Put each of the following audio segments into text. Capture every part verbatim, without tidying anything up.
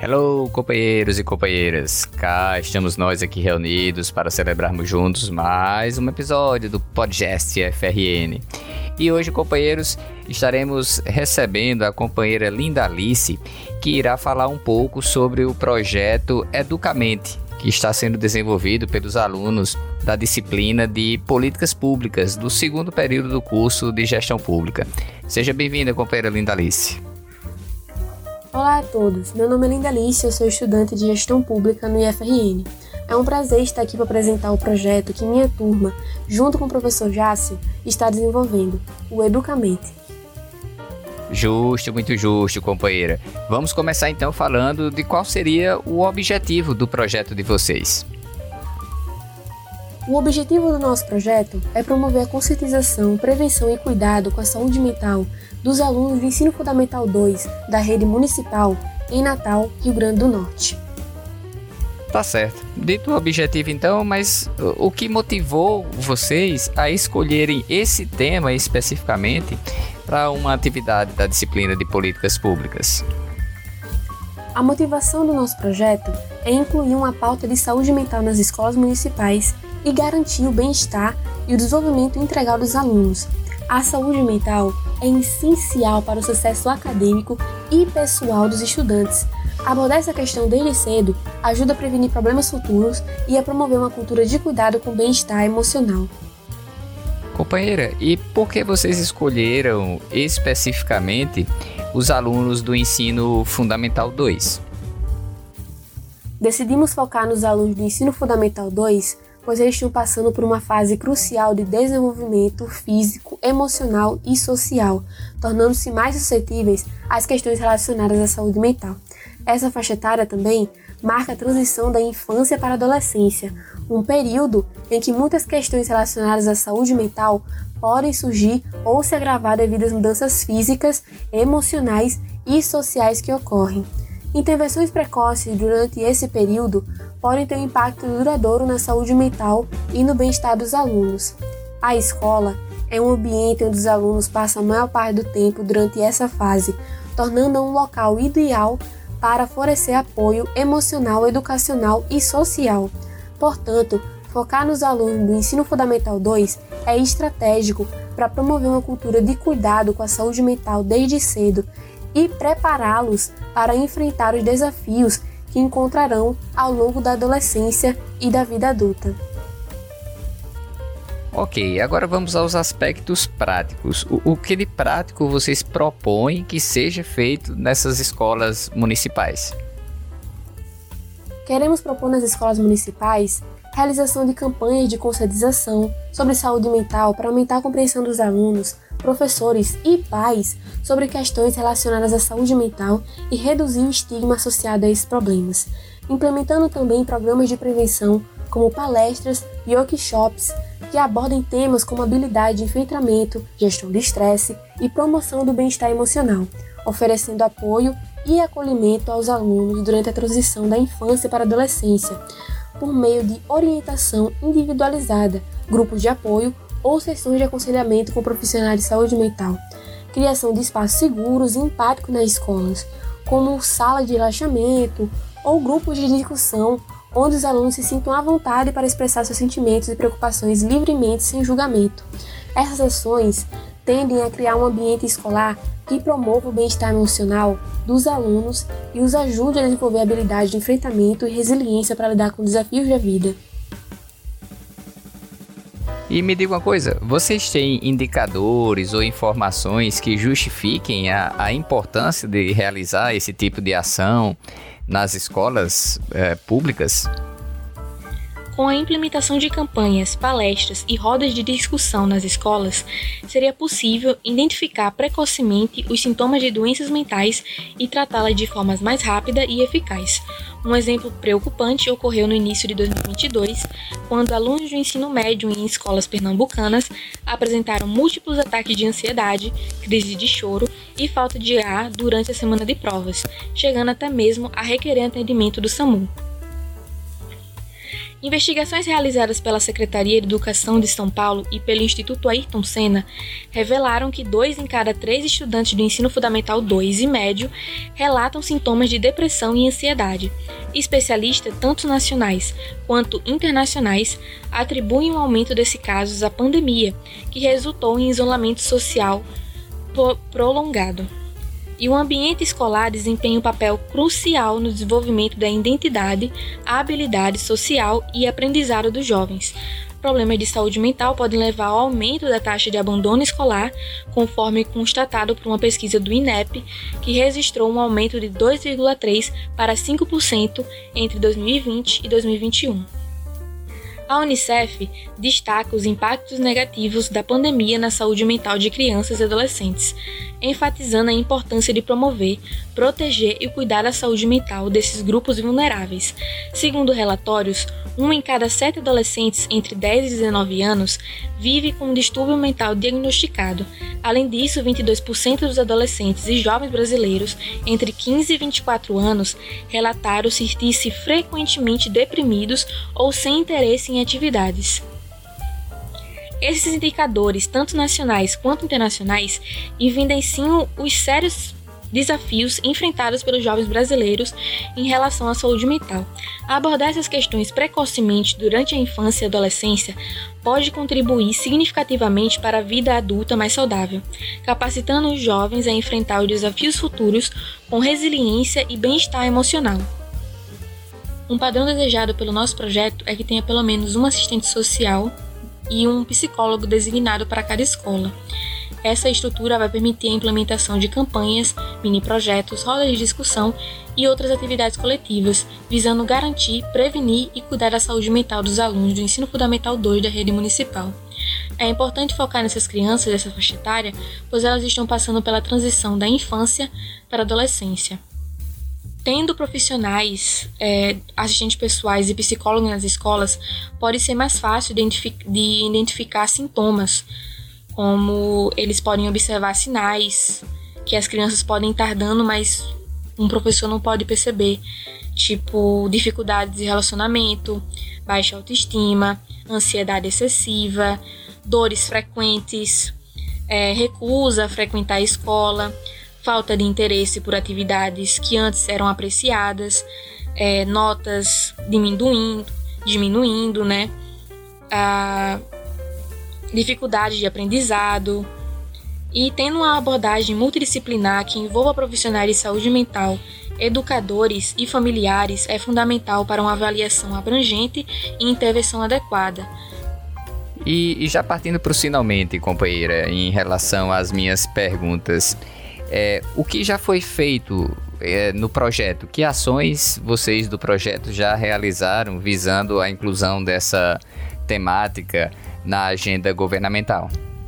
Hello, companheiros e companheiras! Cá estamos nós aqui reunidos para celebrarmos juntos mais um episódio do Podcast F R N. E hoje, companheiros, estaremos recebendo a companheira Linda Alice, que irá falar um pouco sobre o projeto Educamente, que está sendo desenvolvido pelos alunos da disciplina de Políticas Públicas do segundo período do curso de Gestão Pública. Seja bem-vinda, companheira Linda Alice. Olá a todos, meu nome é Linda Alice, eu sou estudante de Gestão Pública no I F R N. É um prazer estar aqui para apresentar o projeto que minha turma, junto com o professor Jácio, está desenvolvendo, o Educamente. Justo, muito justo, companheira. Vamos começar então falando de qual seria o objetivo do projeto de vocês. O objetivo do nosso projeto é promover a conscientização, prevenção e cuidado com a saúde mental dos alunos do Ensino Fundamental dois da rede municipal em Natal, Rio Grande do Norte. Tá certo. Dito o objetivo então, mas o que motivou vocês a escolherem esse tema especificamente para uma atividade da disciplina de Políticas Públicas? A motivação do nosso projeto é incluir uma pauta de saúde mental nas escolas municipais e garantir o bem-estar e o desenvolvimento integral dos alunos. A saúde mental é essencial para o sucesso acadêmico e pessoal dos estudantes. Abordar essa questão desde cedo ajuda a prevenir problemas futuros e a promover uma cultura de cuidado com o bem-estar emocional. Companheira, e por que vocês escolheram especificamente os alunos do Ensino Fundamental dois? Decidimos focar nos alunos do Ensino Fundamental dois, pois eles estão passando por uma fase crucial de desenvolvimento físico, emocional e social, tornando-se mais suscetíveis às questões relacionadas à saúde mental. Essa faixa etária também marca a transição da infância para a adolescência, um período em que muitas questões relacionadas à saúde mental podem surgir ou se agravar devido às mudanças físicas, emocionais e sociais que ocorrem. Intervenções precoces durante esse período podem ter um impacto duradouro na saúde mental e no bem-estar dos alunos. A escola é um ambiente onde os alunos passam a maior parte do tempo durante essa fase, tornando-a um local ideal para oferecer apoio emocional, educacional e social. Portanto, focar nos alunos do Ensino Fundamental dois é estratégico para promover uma cultura de cuidado com a saúde mental desde cedo e prepará-los para enfrentar os desafios que encontrarão ao longo da adolescência e da vida adulta. Ok, agora vamos aos aspectos práticos. O, o que de prático vocês propõem que seja feito nessas escolas municipais? Queremos propor nas escolas municipais a realização de campanhas de conscientização sobre saúde mental para aumentar a compreensão dos alunos, professores e pais sobre questões relacionadas à saúde mental e reduzir o estigma associado a esses problemas, implementando também programas de prevenção como palestras e workshops que abordem temas como habilidade de enfrentamento, gestão de estresse e promoção do bem-estar emocional, oferecendo apoio e acolhimento aos alunos durante a transição da infância para a adolescência, por meio de orientação individualizada, grupos de apoio ou sessões de aconselhamento com profissionais de saúde mental, criação de espaços seguros e empáticos nas escolas, como sala de relaxamento ou grupos de discussão onde os alunos se sintam à vontade para expressar seus sentimentos e preocupações livremente sem julgamento. Essas ações tendem a criar um ambiente escolar que promova o bem-estar emocional dos alunos e os ajude a desenvolver habilidades de enfrentamento e resiliência para lidar com desafios da vida. E me diga uma coisa, vocês têm indicadores ou informações que justifiquem a, a importância de realizar esse tipo de ação nas escolas é, públicas? Com a implementação de campanhas, palestras e rodas de discussão nas escolas, seria possível identificar precocemente os sintomas de doenças mentais e tratá-las de forma mais rápida e eficaz. Um exemplo preocupante ocorreu no início de dois mil e vinte e dois, quando alunos do ensino médio em escolas pernambucanas apresentaram múltiplos ataques de ansiedade, crise de choro e falta de ar durante a semana de provas, chegando até mesmo a requerer atendimento do SAMU. Investigações realizadas pela Secretaria de Educação de São Paulo e pelo Instituto Ayrton Senna revelaram que dois em cada três estudantes do ensino fundamental dois e médio relatam sintomas de depressão e ansiedade. Especialistas, tanto nacionais quanto internacionais, atribuem o aumento desses casos à pandemia, que resultou em isolamento social prolongado. E o ambiente escolar desempenha um papel crucial no desenvolvimento da identidade, habilidade social e aprendizado dos jovens. Problemas de saúde mental podem levar ao aumento da taxa de abandono escolar, conforme constatado por uma pesquisa do I N E P, que registrou um aumento de dois vírgula três por cento para cinco por cento entre dois mil e vinte e dois mil e vinte e um. A Unicef destaca os impactos negativos da pandemia na saúde mental de crianças e adolescentes, enfatizando a importância de promover, proteger e cuidar da saúde mental desses grupos vulneráveis. Segundo relatórios, um em cada sete adolescentes entre dez e dezenove anos vive com um distúrbio mental diagnosticado. Além disso, vinte e dois por cento dos adolescentes e jovens brasileiros entre quinze e vinte e quatro anos relataram sentir-se frequentemente deprimidos ou sem interesse em atividades. Esses indicadores, tanto nacionais quanto internacionais, evidenciam os sérios desafios enfrentados pelos jovens brasileiros em relação à saúde mental. Abordar essas questões precocemente durante a infância e adolescência pode contribuir significativamente para a vida adulta mais saudável, capacitando os jovens a enfrentar os desafios futuros com resiliência e bem-estar emocional. Um padrão desejado pelo nosso projeto é que tenha pelo menos um assistente social e um psicólogo designado para cada escola. Essa estrutura vai permitir a implementação de campanhas, mini-projetos, rodas de discussão e outras atividades coletivas, visando garantir, prevenir e cuidar da saúde mental dos alunos do Ensino Fundamental dois da rede municipal. É importante focar nessas crianças dessa faixa etária, pois elas estão passando pela transição da infância para a adolescência. Tendo profissionais, é, assistentes pessoais e psicólogos nas escolas, pode ser mais fácil de identific- de identificar sintomas, como eles podem observar sinais que as crianças podem estar dando, mas um professor não pode perceber, tipo dificuldades de relacionamento, baixa autoestima, ansiedade excessiva, dores frequentes, é, recusa a frequentar a escola, falta de interesse por atividades que antes eram apreciadas, é, notas diminuindo, diminuindo, né? A dificuldade de aprendizado. E tendo uma abordagem multidisciplinar que envolva profissionais de saúde mental, educadores e familiares é fundamental para uma avaliação abrangente e intervenção adequada. E, e já partindo para o finalmente, companheira, em relação às minhas perguntas, É, o que já foi feito é, no projeto? Que ações vocês do projeto já realizaram visando a inclusão dessa temática na agenda governamental?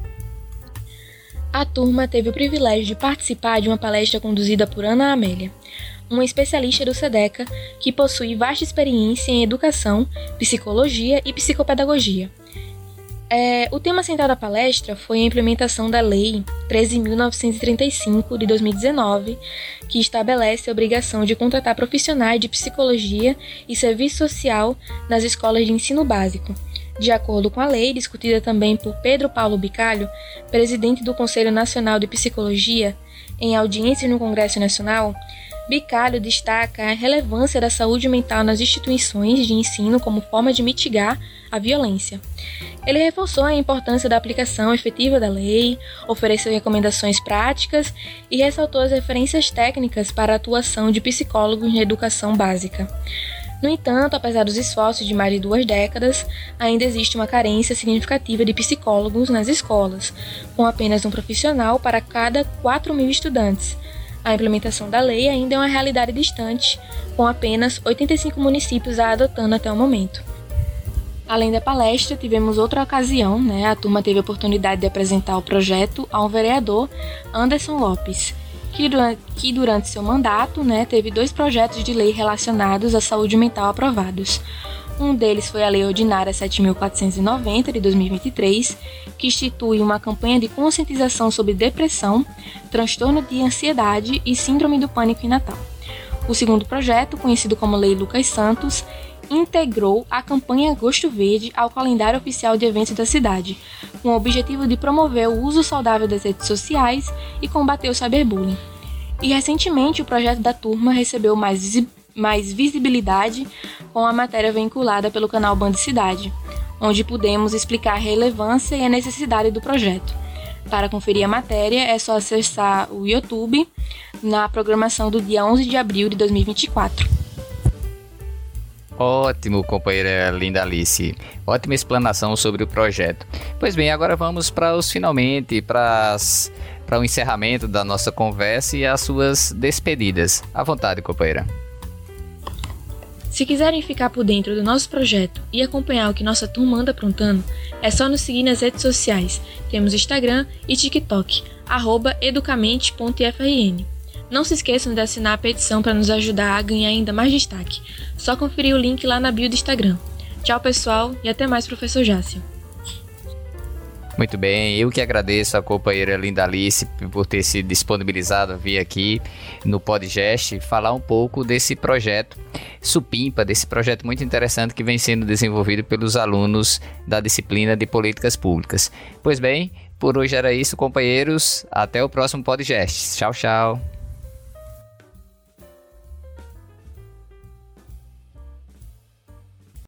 A turma teve o privilégio de participar de uma palestra conduzida por Ana Amélia, uma especialista do SEDECA que possui vasta experiência em educação, psicologia e psicopedagogia. É, o tema central da palestra foi a implementação da Lei treze mil novecentos e trinta e cinco de dois mil e dezenove, que estabelece a obrigação de contratar profissionais de psicologia e serviço social nas escolas de ensino básico. De acordo com a lei, discutida também por Pedro Paulo Bicalho, presidente do Conselho Nacional de Psicologia, em audiência no Congresso Nacional, Bicalho destaca a relevância da saúde mental nas instituições de ensino como forma de mitigar a violência. Ele reforçou a importância da aplicação efetiva da lei, ofereceu recomendações práticas e ressaltou as referências técnicas para a atuação de psicólogos na educação básica. No entanto, apesar dos esforços de mais de duas décadas, ainda existe uma carência significativa de psicólogos nas escolas, com apenas um profissional para cada quatro mil estudantes. A implementação da lei ainda é uma realidade distante, com apenas oitenta e cinco municípios a adotando até o momento. Além da palestra, tivemos outra ocasião, né? A turma teve a oportunidade de apresentar o projeto ao vereador Anderson Lopes, que durante, que durante seu mandato, né, teve dois projetos de lei relacionados à saúde mental aprovados. Um deles foi a Lei Ordinária sete mil quatrocentos e noventa, de dois mil e vinte e três, que institui uma campanha de conscientização sobre depressão, transtorno de ansiedade e síndrome do pânico em Natal. O segundo projeto, conhecido como Lei Lucas Santos, integrou a campanha Agosto Verde ao calendário oficial de eventos da cidade, com o objetivo de promover o uso saudável das redes sociais e combater o cyberbullying. E recentemente o projeto da turma recebeu mais, visi- mais visibilidade com a matéria vinculada pelo canal Band Cidade, onde pudemos explicar a relevância e a necessidade do projeto. Para conferir a matéria é só acessar o YouTube na programação do dia onze de abril de dois mil e vinte e quatro. Ótimo, companheira Linda Alice. Ótima explanação sobre o projeto. Pois bem, agora vamos para os finalmente, para para o encerramento da nossa conversa e as suas despedidas. À vontade, companheira. Se quiserem ficar por dentro do nosso projeto e acompanhar o que nossa turma anda aprontando, é só nos seguir nas redes sociais. Temos Instagram e TikTok, arroba educamente ponto I F R N. Não se esqueçam de assinar a petição para nos ajudar a ganhar ainda mais destaque. Só conferir o link lá na bio do Instagram. Tchau, pessoal, e até mais, professor Jássio. Muito bem, eu que agradeço a companheira Linda Alice por ter se disponibilizado a vir aqui no podcast falar um pouco desse projeto Supimpa, desse projeto muito interessante que vem sendo desenvolvido pelos alunos da disciplina de Políticas Públicas. Pois bem, por hoje era isso, companheiros. Até o próximo podcast. Tchau, tchau.